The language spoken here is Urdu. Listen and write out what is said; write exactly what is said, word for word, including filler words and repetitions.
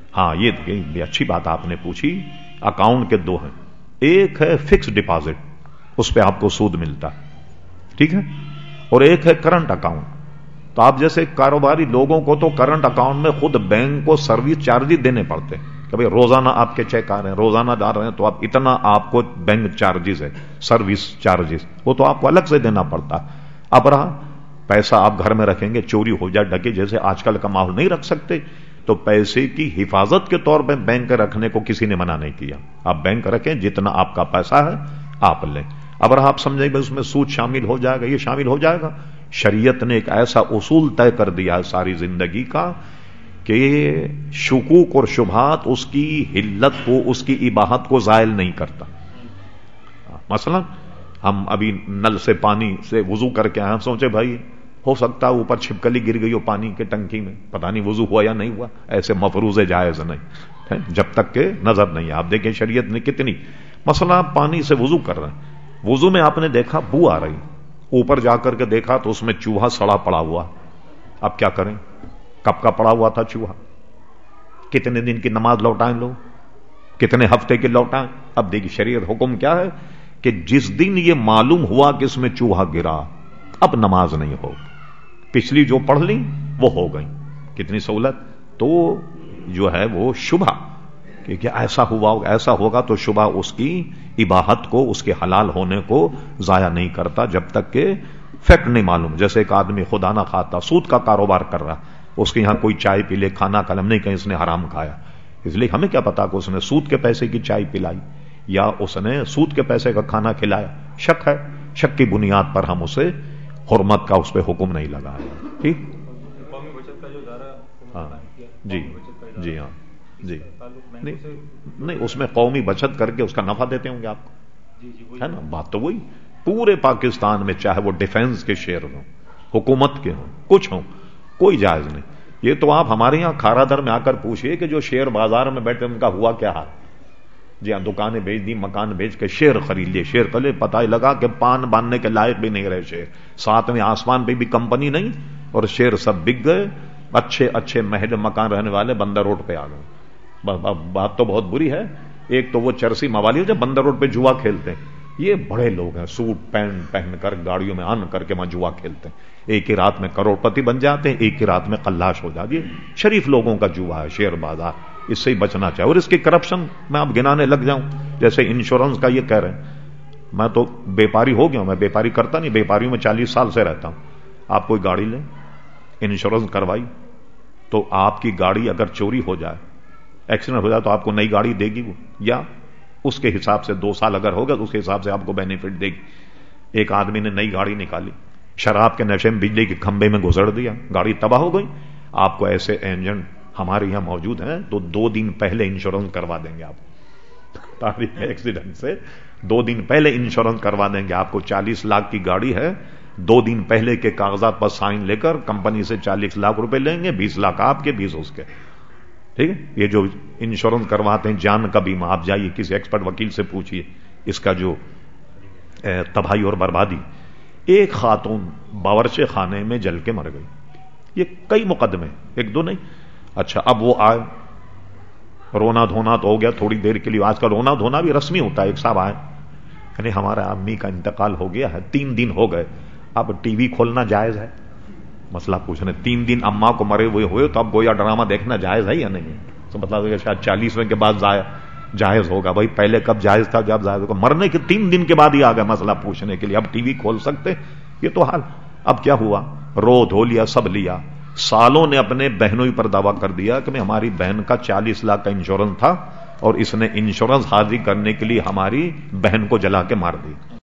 ہاں یہ یہ اچھی بات آپ نے پوچھی. اکاؤنٹ کے دو ہیں. ایک ہے فکس ڈپازٹ, اس پہ آپ کو سود ملتا ہے, ٹھیک ہے, اور ایک ہے کرنٹ اکاؤنٹ. تو آپ جیسے کاروباری لوگوں کو تو کرنٹ اکاؤنٹ میں خود بینک کو سروس چارجز دینے پڑتے ہیں کہ بھائی روزانہ آپ کے چیک آ رہے ہیں, روزانہ ڈال رہے ہیں, تو آپ اتنا آپ کو بینک چارجز ہے, سروس چارجز, وہ تو آپ کو الگ سے دینا پڑتا ہے. اب رہا پیسہ آپ گھر میں رکھیں گے, چوری ہو جائے, ڈکے, جیسے آج کل کا ماحول نہیں رکھ سکتے, تو پیسے کی حفاظت کے طور پہ بینک رکھنے کو کسی نے منع نہیں کیا. آپ بینک رکھیں, جتنا آپ کا پیسہ ہے آپ لیں. اب آپ سمجھیں گے اس میں سود شامل ہو جائے گا, یہ شامل ہو جائے گا. شریعت نے ایک ایسا اصول طے کر دیا ہے ساری زندگی کا کہ شکوک اور شبہات اس کی حلت کو, اس کی اباحت کو زائل نہیں کرتا. مثلا ہم ابھی نل سے پانی سے وضو کر کے آئے, ہم سوچے بھائی ہو سکتا ہے اوپر چھپکلی گر گئی ہو پانی کے ٹنکی میں, پتہ نہیں وضو ہوا یا نہیں ہوا, ایسے مفروض جائز نہیں جب تک کہ نظر نہیں. آپ دیکھیں شریعت نے کتنی, مثلا آپ پانی سے وضو کر رہے ہیں, وضو میں آپ نے دیکھا بو آ رہی, اوپر جا کر کے دیکھا تو اس میں چوہا سڑا پڑا ہوا. اب کیا کریں, کب کا پڑا ہوا تھا چوہا, کتنے دن کی نماز لوٹائیں لو, کتنے ہفتے کی لوٹائیں. اب دیکھیے شریعت حکم کیا ہے کہ جس دن یہ معلوم ہوا کہ اس میں چوہا گرا, اب نماز نہیں ہو, پچھلی جو پڑھ لی وہ ہو گئی. کتنی سہولت. تو جو ہے وہ شبہ کہ کیا ایسا ہوا ایسا ہوگا, تو شبہ اس کی اباحت کو, اس کے حلال ہونے کو ضائع نہیں کرتا جب تک کہ فیکٹ نہیں معلوم. جیسے ایک آدمی خدا نہ خواستہ سود کا کاروبار کر رہا, اس کے یہاں کوئی چائے پی لے, کھانا قلم نہیں کہیں اس نے حرام کھایا, اس لیے ہمیں کیا پتا کہ اس نے سود کے پیسے کی چائے پلائی یا اس نے سود کے پیسے کا کھانا کھلایا. شک ہے, شک کی بنیاد پر ہم اسے حرمت کا اس پہ حکم نہیں لگا. ٹھیک, ہاں جی جی ہاں جی, نہیں نہیں اس میں قومی بچت کر کے اس کا نفع دیتے ہوں گے آپ کو, ہے نا. بات تو وہی, پورے پاکستان میں چاہے وہ ڈیفنس کے شیئر ہوں, حکومت کے ہوں, کچھ ہوں, کوئی جائز نہیں. یہ تو آپ ہمارے یہاں کھارا در میں آ کر پوچھئے کہ جو شیئر بازار میں بیٹھے ان کا ہوا کیا حال. جی ہاں, دکانیں بیچ دی, مکان بیچ کے شیئر خرید لیے, شیئر کر لے, پتہ ہی لگا کہ پان باندھنے کے لائق بھی نہیں رہے شیئر, ساتھ میں آسمان پہ بھی کمپنی نہیں, اور شیئر سب بک گئے. اچھے اچھے محل مکان رہنے والے بندر روڈ پہ آ گئے. بات تو بہت بری ہے. ایک تو وہ چرسی موالی جب بندر روڈ پہ جوا کھیلتے ہیں, یہ بڑے لوگ ہیں, سوٹ پینٹ پہن کر گاڑیوں میں آن کر کے وہاں جوا کھیلتے ہیں, ایک ہی رات میں کروڑ پتی بن جاتے ہیں, ایک ہی رات میں قلاش ہو جاتی ہے. شریف لوگوں کا جوا ہے شیئر بازار, اس سے ہی بچنا چاہیے. اور اس کی کرپشن میں اب گنانے لگ جاؤں, جیسے انشورنس کا یہ کہہ رہے ہیں, میں تو بیپاری ہو گیا ہوں, میں بیپاری کرتا نہیں, بیپاریوں میں چالیس سال سے رہتا ہوں. آپ کوئی گاڑی لیں, انشورنس کروائی, تو آپ کی گاڑی اگر چوری ہو جائے, ایکسیڈنٹ ہو جائے, تو آپ کو نئی گاڑی دے گی وہ, یا اس کے حساب سے دو سال اگر ہوگا تو اس کے حساب سے آپ کو بینیفٹ دے گی. ایک آدمی نے نئی گاڑی نکالی, شراب کے نشے میں بجلی کے کھمبے میں گزر دیا, گاڑی تباہ ہو گئی. آپ کو ایسے انجن ہمارے یہاں موجود ہیں, تو دو دن پہلے انشورنس کروا دیں گے آپ, تاریخ ایکسیڈنٹ سے دو دن پہلے انشورنس کروا دیں گے آپ کو. چالیس لاکھ کی گاڑی ہے, دو دن پہلے کے کاغذات پر سائن لے کر کمپنی سے چالیس لاکھ روپے لیں گے, بیس لاکھ آپ کے, بیس اس کے. ٹھیک ہے, یہ جو انشورنس کرواتے ہیں جان کا بیمہ, آپ جائیے کسی ایکسپرٹ وکیل سے پوچھئے اس کا جو تباہی اور بربادی. ایک خاتون باورچی خانے میں جل کے مر گئی, یہ کئی مقدمے, ایک دو نہیں. اچھا, اب وہ آئے, رونا دھونا تو ہو گیا تھوڑی دیر کے لیے, آج کل رونا دھونا بھی رسمی ہوتا ہے. ایک صاحب آئے, یعنی ہمارا امی کا انتقال ہو گیا ہے, تین دن ہو گئے, اب ٹی وی کھولنا جائز ہے؟ مسئلہ پوچھنے, تین دن اماں کو مرے ہوئے ہوئے, تو اب گویا ڈرامہ دیکھنا جائز ہے یا نہیں؟ تو مطلب شاید چالیسویں کے بعد جائز ہوگا. بھائی پہلے کب جائز تھا, جب جائز ہوگا, مرنے کے تین دن کے بعد ہی آ گیا مسئلہ پوچھنے کے لیے, اب ٹی وی کھول سکتے. یہ تو حال. اب کیا ہوا, رو دھو لیا, سب لیا, سالوں نے اپنے بہنوں ہی پر دعویٰ کر دیا کہ میں ہماری بہن کا چالیس لاکھ کا انشورنس تھا, اور اس نے انشورنس حاضری کرنے کے لیے ہماری بہن کو جلا کے مار دی.